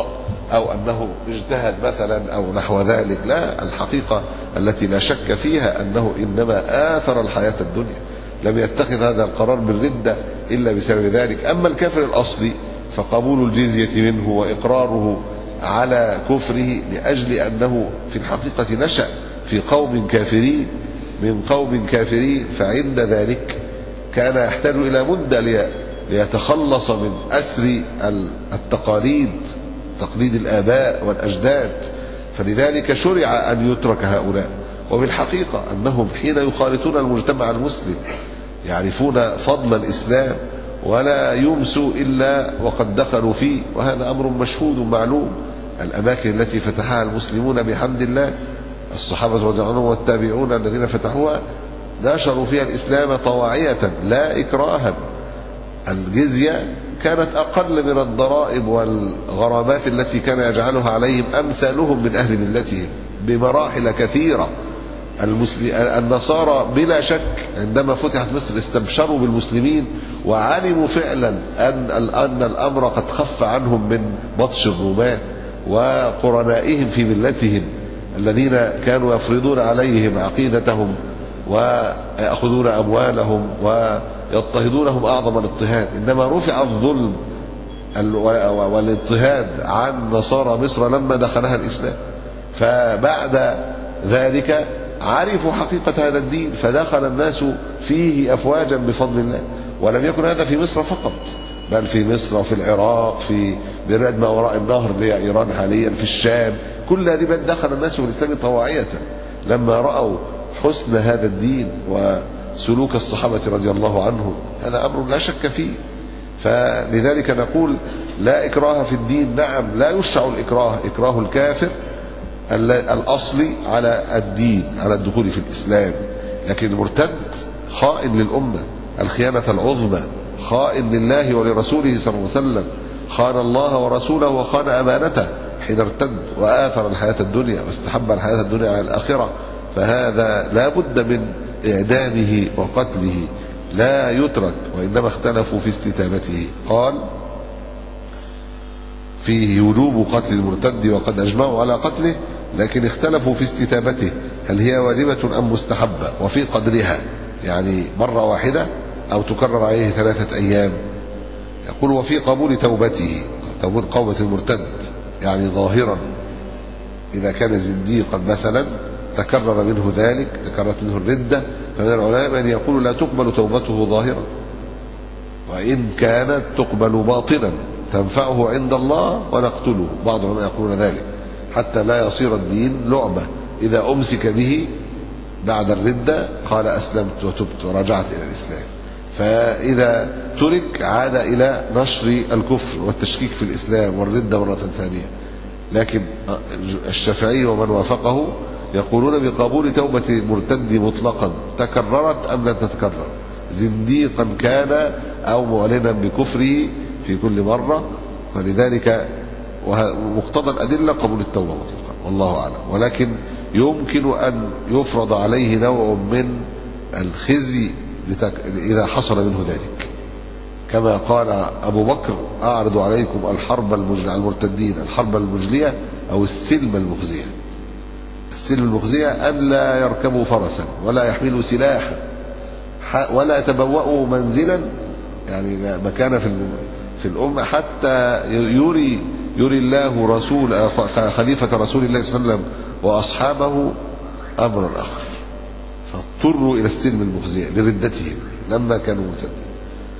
أو أنه اجتهد مثلا أو نحو ذلك. لا، الحقيقة التي لا شك فيها أنه إنما آثر الحياة الدنيا، لم يتخذ هذا القرار بالردة إلا بسبب ذلك. أما الكافر الأصلي فقبول الجزية منه وإقراره على كفره لأجل أنه في الحقيقة نشأ في قوم كافرين من قوم كافرين، فعند ذلك كان يحتاج إلى مدة ليتخلص من أسر التقاليد، تقليد الآباء والأجداد، فلذلك شرع أن يترك هؤلاء. وبالحقيقة أنهم حين يخالطون المجتمع المسلم يعرفون فضل الإسلام ولا يمسوا إلا وقد دخلوا فيه، وهذا أمر مشهود معلوم. الأماكن التي فتحها المسلمون بحمد الله، الصحابة رضي الله عنهم والتابعون الذين فتحوها نشروا فيها الإسلام طواعية لا إكراها. الجزية كانت أقل من الضرائب والغرامات التي كان يجعلها عليهم أمثالهم من أهل ملتهم بمراحل كثيرة. النصارى بلا شك عندما فتحت مصر استبشروا بالمسلمين وعلموا فعلا أن الأمر قد خف عنهم من بطش الرومان وقرنائهم في ملتهم الذين كانوا يفرضون عليهم عقيدتهم ويأخذون أموالهم ويضطهدونهم أعظم الاضطهاد. إنما رفع الظلم والاضطهاد عن نصارى مصر لما دخلها الإسلام، فبعد ذلك عرفوا حقيقة هذا الدين فدخل الناس فيه أفواجا بفضل الله. ولم يكن هذا في مصر فقط، بل في مصر وفي العراق، في بلاد ما وراء النهر اللي هي إيران حاليا، في الشام، كل هذه بلاد دخل الناس في الإسلام طواعية لما رأوا حسن هذا الدين وسلوك الصحابة رضي الله عنهم. هذا أمر لا شك فيه. فلذلك نقول لا إكراه في الدين. نعم، لا يشرع الإكراه، إكراه الكافر الأصلي على الدين، على الدخول في الإسلام، لكن المرتد خائن للأمة الخيانة العظمى، خائن لله ولرسوله صلى الله عليه وسلم، خان الله ورسوله وخان أمانته حين ارتد وآثر الحياة الدنيا واستحب الحياة الدنيا على الآخرة، فهذا لا بد من إعدامه وقتله، لا يترك. وإنما اختلفوا في استتابته. قال فيه وجوب قتل المرتد وقد أجمعوا على قتله، لكن اختلفوا في استتابته هل هي واجبة أم مستحبة وفي قدرها، يعني مرة واحدة أو تكرر عليه 3 أيام. يقول وفي قبول توبته، توبة المرتد يعني ظاهرا إذا كان زنديقا مثلا تكرر منه ذلك، تكررت منه الردة، فمن العلماء من يقول لا تقبل توبته ظاهرا، وإن كانت تقبل باطنا تنفعه عند الله ونقتله. بعض العلماء يقولون ذلك حتى لا يصير الدين لعبة. إذا أمسك به بعد الردة قال أسلمت وتبت ورجعت إلى الإسلام، فإذا ترك عاد إلى نشر الكفر والتشكيك في الإسلام والردة مرة ثانية. لكن الشافعي ومن وافقه يقولون بقبول توبة المرتد مطلقا، تكررت أم لم تتكرر، زنديقا كان أو معلنا بكفره في كل مرة. فلذلك مقتضى الأدلة قبول التوبة مطلقا، والله أعلم. ولكن يمكن أن يفرض عليه نوع من الخزي إذا حصل منه ذلك، كما قال أبو بكر أعرض عليكم الحرب المجلية المرتدين، الحرب المجلية أو السلم المخزية. السلم المخزية أن لا يركبوا فرسا ولا يحملوا سلاحا ولا يتبوأوا منزلا، يعني مكان في الأمة، حتى يري الله رسول خليفة رسول الله صلى الله عليه وسلم وأصحابه أمرا آخر، فاضطروا إلى السلم المخزية لردتهم لما كانوا مرتدين.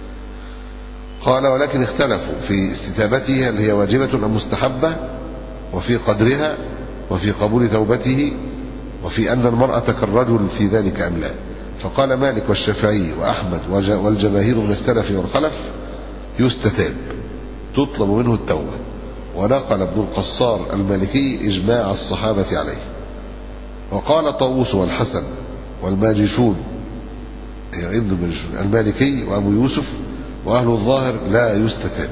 قال ولكن اختلفوا في استتابته هل هي واجبة أم مستحبة، وفي قدرها، وفي قبول توبته، وفي أن المرأة كالرجل في ذلك أم لا. فقال مالك والشافعي وأحمد والجماهير من السلف والخلف يستتاب، تطلب منه التوبة. ونقل ابن القصار المالكي إجماع الصحابة عليه. وقال طاووس والحسن والماجشون، يعني ابن الماجشون المالكي وأبو يوسف وأهل الظاهر لا يستتاب.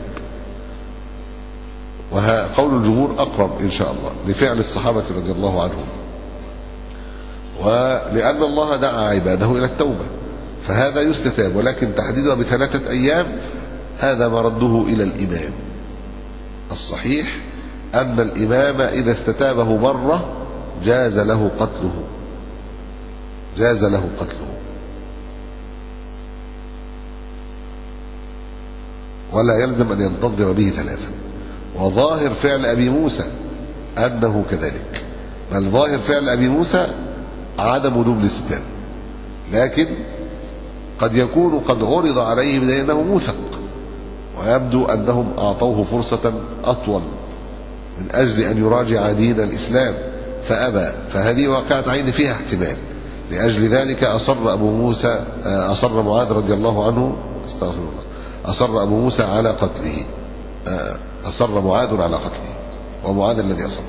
وقول الجمهور أقرب إن شاء الله لفعل الصحابة رضي الله عنهم، ولأن الله دعا عباده إلى التوبة، فهذا يستتاب، ولكن تحديدها ب3 أيام هذا مرده إلى الإمام. الصحيح أن الإمام إذا استتابه مرة جاز له قتله ولا يلزم أن ينتظر به 3. وظاهر فعل أبي موسى أنه كذلك، بل ظاهر فعل أبي موسى عدم وجوب الاستتابة، لكن قد يكون قد عرض عليه بأنه موثق، ويبدو أنهم أعطوه فرصة أطول من أجل أن يراجع دين الإسلام فأبى، فهذه واقعة عين فيها احتمال. لأجل ذلك أصر معاذ رضي الله عنه، استغفر الله، أصر أبو موسى على قتله، أصر معاذ على قتله، ومعاذ الذي أصر.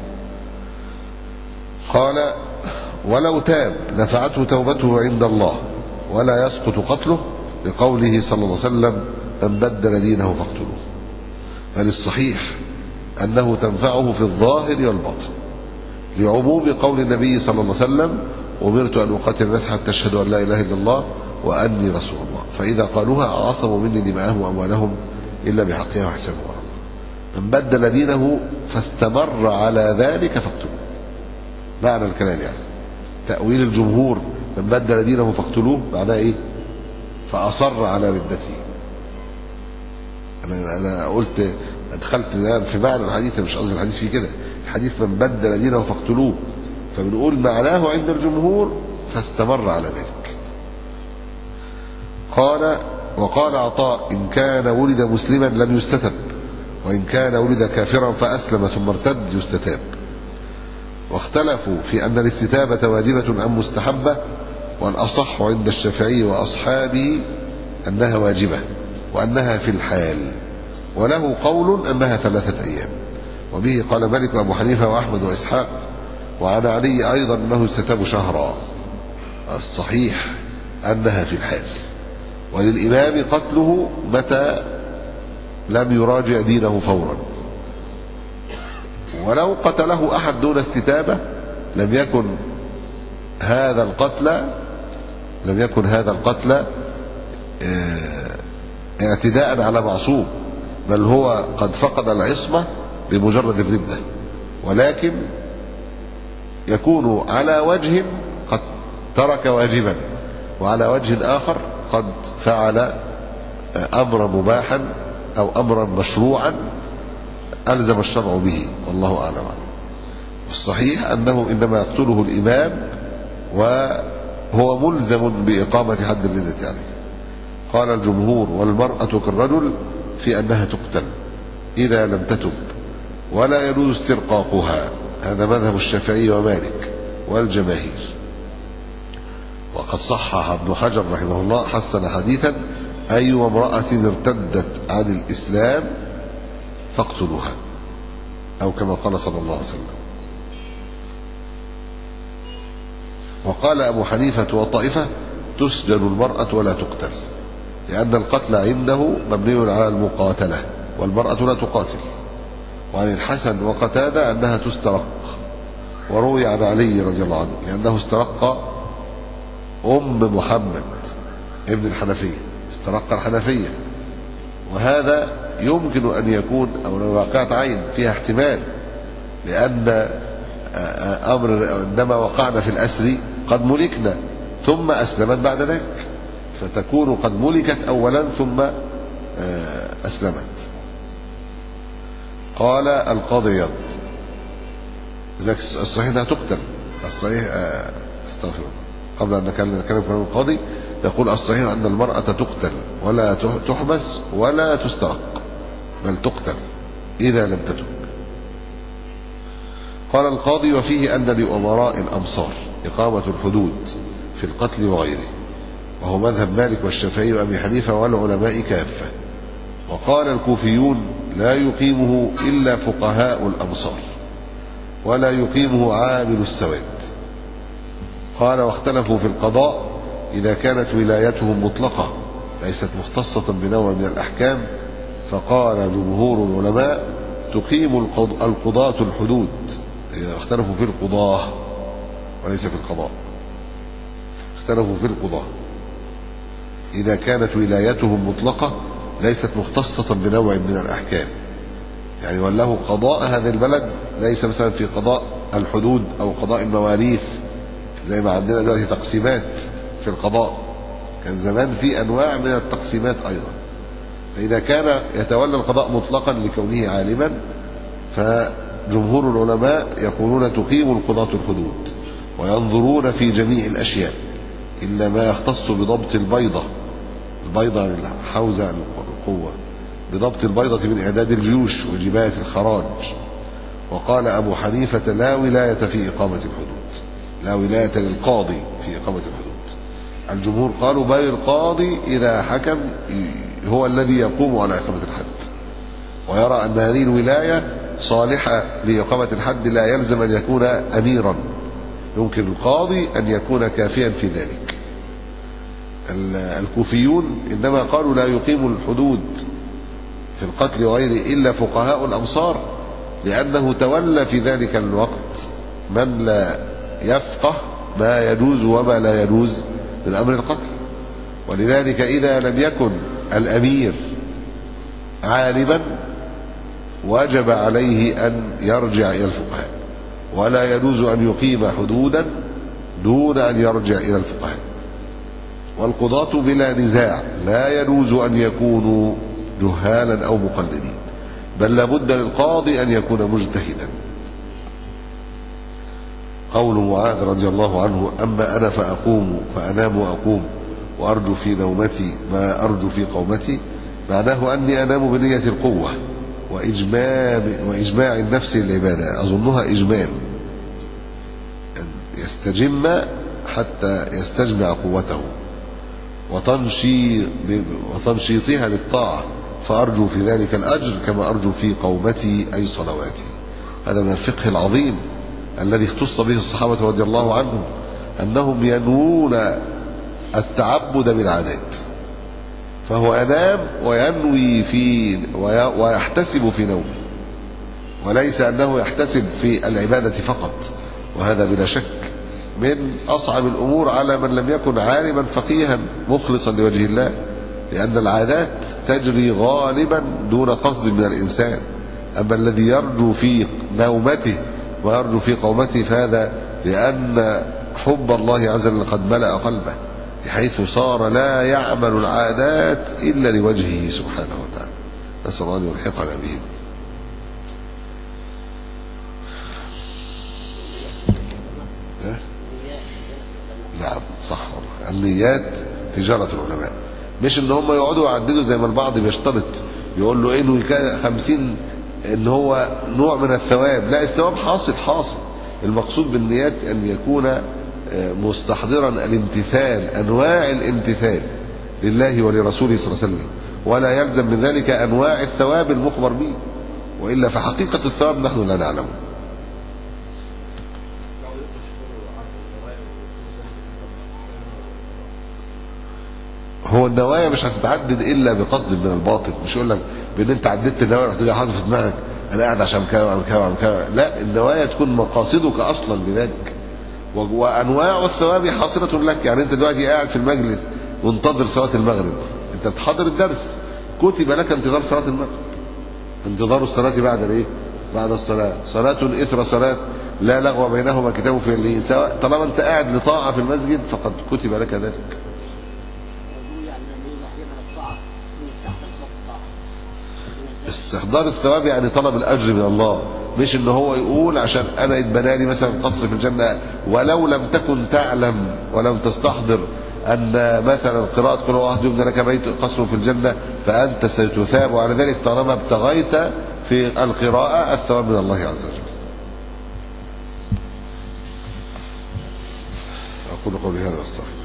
قال: ولو تاب نفعته توبته عند الله ولا يسقط قتله، لقوله صلى الله عليه وسلم: من بدل دينه فاقتلوه. فللصحيح أنه تنفعه في الظاهر والباطن، لعموم قول النبي صلى الله عليه وسلم: أمرت أن أقاتل الناس حتى يشهدوا أن لا إله إلا الله وأني رسول الله، فإذا قالوها عصموا مني دماءهم وأموالهم إلا بحقها وحسابهم على الله. من بدل دينه فاستمر على ذلك فاقتلوه. معنى الكلام يعني تأويل الجمهور من بدل دينه فاقتلوه معناه إيه؟ فأصر على ردته. أنا قلت دخلت في معنى الحديث، مش قصدي الحديث فيه كده، الحديث من بدل دينه فاقتلوه، فبنقول معناه عند الجمهور فاستمر على ذلك. وقال عطاء: إن كان ولد مسلما لم يستتب، وإن كان ولد كافرا فأسلم ثم ارتد يستتاب. واختلفوا في أن الاستتابة واجبة أم مستحبة، والأصح عند الشافعي وأصحابه أنها واجبة وأنها في الحال، وله قول أنها 3 أيام، وبه قال مالك وأبو حنيفة وأحمد وإسحاق، وعن علي أيضا أنه يستتاب شهرا. الصحيح أنها في الحال، وللإمام قتله متى لم يراجع دينه فورا، ولو قتله أحد دون استتابة لم يكن هذا القتل اعتداء على معصوم، بل هو قد فقد العصمة بمجرد الردة، ولكن يكون على وجه قد ترك واجبا، وعلى وجه آخر قد فعل أمرا مباحا أو أمرا مشروعا ألزم الشرع به، والله أعلم. والصحيح أنه إنما يقتله الإمام وهو ملزم بإقامة حد الردة عليه. قال الجمهور: والمرأة كالرجل في أنها تقتل إذا لم تتب، ولا يجوز استرقاقها. هذا مذهب الشافعي ومالك والجماهير. وقد صحح ابن حجر رحمه الله حسن حديثا: أي امرأة ارتدت عن الإسلام فاقتلوها، أو كما قال صلى الله عليه وسلم. وقال أبو حنيفة وطائفة: تسجن المرأة ولا تقتل، لأن القتل عنده مبني على المقاتلة، والمرأة لا تقاتل. وعن الحسن وقتادة أنها تسترق، وروي عن علي رضي الله عنه لأنه استرق أم محمد ابن الحنفية، استرق الحنفية، وهذا يمكن أن يكون أو لو واقعت عين فيها احتمال، لأن عندما وقعنا في الأسر قد ملكنا ثم أسلمت بعد ذلك، فتكون قد ملكت أولا ثم أسلمت. قال القاضي عياض: الصحيح أنها تقتل، الصحيح استغفر الله، قبل أن نتكلم كلام القاضي يقول: الصحيح أن المرأة تقتل ولا تحبس ولا تسترق، بل تقتل إذا لم تتب. قال القاضي: وفيه أن لأمراء الأمصار إقامة الحدود في القتل وغيره، وهو مذهب مالك والشافعي وأبي حنيفة والعلماء كافة. وقال الكوفيون: لا يقيمه إلا فقهاء الأمصار، ولا يقيمه عامل السواد. قال: واختلفوا في القضاء إذا كانت ولايتهم مطلقة ليست مختصة بنوع من الأحكام، فقال جمهور العلماء: تقيم القضاة الحدود. اختلفوا في القضاة وليس في القضاء، اختلفوا في القضاة إذا كانت ولايتهم مطلقة ليست مختصة بنوع من الأحكام، يعني وله قضاء هذا البلد، ليس مثلا في قضاء الحدود أو قضاء المواريث زي ما عندنا دلوقتي تقسيمات في القضاء. كان زمان في أنواع من التقسيمات أيضا. فإذا كان يتولى القضاء مطلقا لكونه عالما، فجمهور العلماء يقولون تقيم القضاة الحدود وينظرون في جميع الأشياء إلا ما يختص بضبط البيضة حوزة القوة، بضبط البيضة من إعداد الجيوش وجباية الخراج. وقال أبو حنيفة لا ولاية في إقامة الحدود، لا ولاية للقاضي في إقامة الحدود. الجمهور قالوا بل القاضي إذا حكم هو الذي يقوم على إقامة الحد، ويرى أن هذه الولاية صالحة لإقامة الحد، لا يلزم أن يكون أميرا، يمكن القاضي أن يكون كافيا في ذلك. الكوفيون إنما قالوا لا يقيم الحدود في القتل وغيره إلا فقهاء الأمصار، لأنه تولى في ذلك الوقت من لا يفقه ما يجوز وما لا يجوز من أمر القتل. ولذلك إذا لم يكن الأمير عالما وجب عليه أن يرجع إلى الفقهاء، ولا يجوز أن يقيم حدودا دون أن يرجع إلى الفقهاء. والقضاة بلا نزاع لا يجوز أن يكونوا جهالا أو مقلدين، بل لابد للقاضي أن يكون مجتهدا. قول معاذ رضي الله عنه أما أنا فأنام وأقوم وأرجو في نومتي ما أرجو في قومتي، معناه أني أنام بنية القوة وإجماع النفس للعبادة. أظنها إجمام، يستجم حتى يستجمع قوته وتنشيطها للطاعة، فأرجو في ذلك الأجر كما أرجو في قومتي أي صلواتي. هذا من الفقه العظيم الذي اختص به الصحابة رضي الله عنهم، أنهم ينوون التعبد بالعادات، فهو ينام وينوي ويحتسب في نومه، وليس أنه يحتسب في العبادة فقط. وهذا بلا شك من أصعب الأمور على من لم يكن عالما فقيها مخلصا لوجه الله، لأن العادات تجري غالبا دون قصد من الإنسان. أما الذي يرجو في نومته ويرجو في قومته فهذا لأن حب الله عز وجل قد ملأ قلبه، بحيث صار لا يعمل العادات إلا لوجهه سبحانه وتعالى. نسأل الله أن يلحقنا بهم. نعم صح والله، النيات تجارة العلماء، مش ان هم يقعدوا يعددوا زي ما البعض بيشترط يقول له انه 50 ان هو نوع من الثواب. لا، الثواب حاصل. المقصود بالنيات ان يكون مستحضرا الامتثال، انواع الامتثال لله ولرسوله صلى الله عليه وسلم، ولا يلزم من ذلك انواع الثواب المخبر به، والا فحقيقة الثواب نحن لا نعلمه. هو النوايا مش هتتعدد الا بقصد من الباطن، مش يقول لك بان انت عددت النوايا رحت جاي حاطط في دماغك انا قاعد عشان كذا وعشان كذا وعشان كذا. لا، النوايا تكون مقاصدك اصلا لذلك، وانواع الثواب حاصله لك. يعني انت دلوقتي قاعد في المجلس وانتظر صلاه المغرب، انت بتحضر الدرس، كتب لك انتظار صلاه المغرب، انتظار الصلاه بعد الايه؟ بعد الصلاه، صلاه اثر صلاه لا لغو بينهما كتاب في الليل، سواء طالما انت قاعد لطاعه في المسجد فقد كتب لك ذلك. استحضار الثواب يعني طلب الاجر من الله، مش ان هو يقول عشان انا اتبنى لي مثلا قصر في الجنه، ولو لم تكن تعلم ولم تستحضر ان مثلا قراءه قل هو احد يبنى لك بيت قصر في الجنه فانت ستثاب على ذلك طالما ابتغيت في القراءه الثواب من الله عز وجل. اقول قولي هذا واستغفر.